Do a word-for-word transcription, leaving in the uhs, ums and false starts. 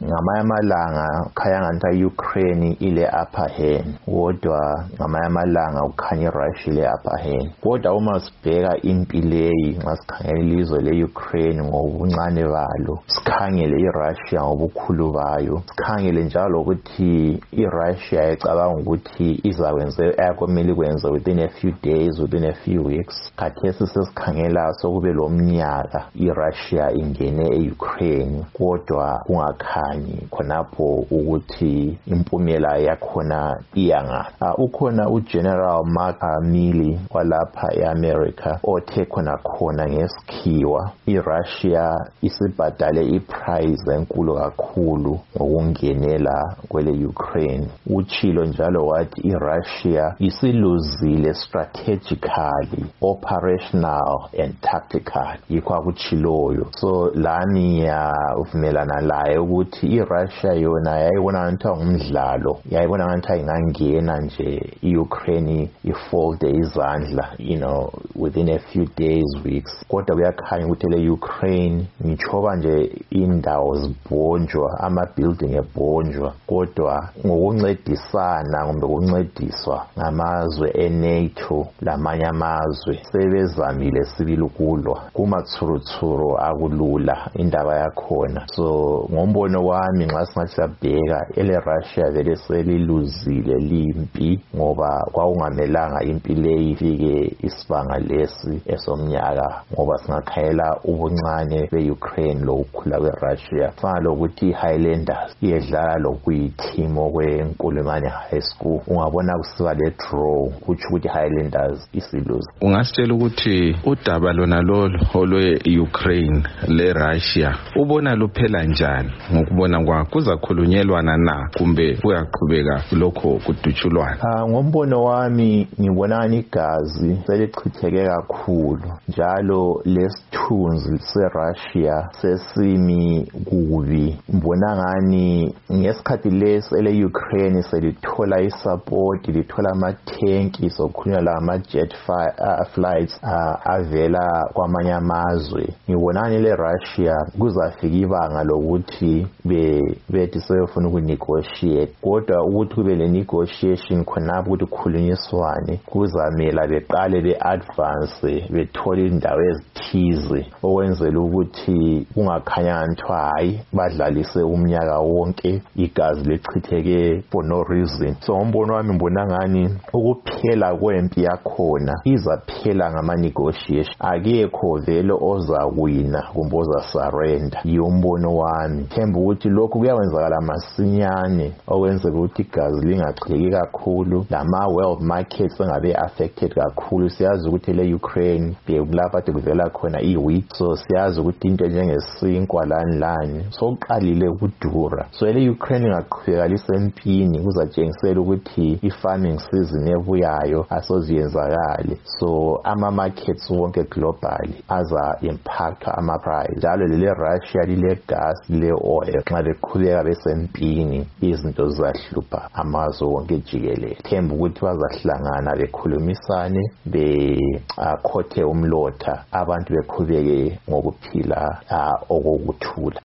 ngamanye amalanga khaya ngathi Ukraine ile upper hand kodwa ngamanye amalanga ukhanya iRussia ile upper hand. Kodwa uma sibheka impi leyi nxa sikhangela ilizwe le-Ukraine ngobuncane balo, sikhangele iRussia ngobukhulu bayo, sikhangele njalo ukuthi iRussia icabanga ukuthi izakwenza akumele ikwenze within a few days, within a few weeks. Khathesi sesikhangela sokube lo mnyaka iRussia ingene e-Ukraine kodwa kungakhanyi khonapho ukuthi impumela yakhona iyanga. Uh, ukhona uGeneral Mark Milley walapha eAmerica othe khona khona ngesikhiwa iRussia isibhadale iprice enkulu kakhulu ngokungenela kwele Ukraine. Uchilo njalo wathi iRussia isiluzile strategically, operational and tactical. Yikho akuchiloyo. So lani yavumelana laye ukuthi iRussia yona yayibona ngathi ngumdlalo, yayibona ngathi ingangena nje iUkraine ifolde izandla, you know, within a few days, weeks. Kodwa kuyakhanya ukuthi le Ukraine ngichoba nje indawo zibhonjwa, ama building ebhonjwa, kodwa ngokuncedisana kumbe ukuncediswa ngamazwe eNATO lamanye amazwe sebezamile sibili ukulwa kumathuruthuru akulula indaba yakhona. So ngombono wami nxa singathi siyabheka ele Russia vele seliluzile limpi ngoba kwakungamelanga impi leyi ifike isibanga lesi esomnyaka, ngoba singakhayela ubuncane be-Ukraine lokukhula kwe-Russia fana lokuthi i-Highlanders iyedlala lokuyi-team okwenkulumane high school, ungabona kusiba le-draw kutsho ukuthi i-Highlanders isiluze. Ungasitshela ukuthi udaba lona lolo olwe-Ukraine le-Russia ubona luphela njani ngokubona kwakho? Kuzakhulunyelwana na kumbe kuyaqhubeka lokho kudutshulwana? Uh, ngombono wami ngibona igazi selichitheke kakhulu njalo lesithunzi se-Russia sesimi kubi. Mbona ngani ngesikhathi lesi ele-Ukraine selithola isupport, lithola amathenki sokhulunywa la ama-jet uh, flights uh, avela kwamanye amazwe. Ngibonani le-Russia kuzafika ibanga lokuthi be bethi sebefuna ukunegotiate, kodwa ukuthi kube le negotiation khonapho ukuthi kukhulunyiswane kuzamela beqale be-advance bethole indawo ezithize okwenzela ukuthi kungakhanya ngathi hayi badlalise umnyaka wonke igazi lechitheke for no reason. So ngombono wami mbona ngani ukuphela kwempi yakhona izaphela ngama-negotiation, akekho vele ozakwina kumbe ozasurrender. Yombono wami themba ukuthi lokhu kuyawenzakala masinyane okwenzela ukuthi igazi lingachitheki kakhulu, lama world markets engabe affected kakhulu. Siyazi ukuthi le Ukraine bekulapha ade kuvela khona i-wheat, so siyazi ukuthi into njengesinkwa lani lani soqalile ukudura. So le Ukraine ingaqhubeka lisempini kuzatshengisela ukuthi i-farming season ebuyayo asoziyenzakale. So ama markets wonke globally aza impact ama price. Njalo lele Russia lile gas le oil nxa beqhubeka besempini izinto zizahlupha amazwe wonke jikelele. Themba ukuthi bazahlangana bekhulumisane bekhothe umlotha abantu beqhubeke ngokuphila uh, okokuthula.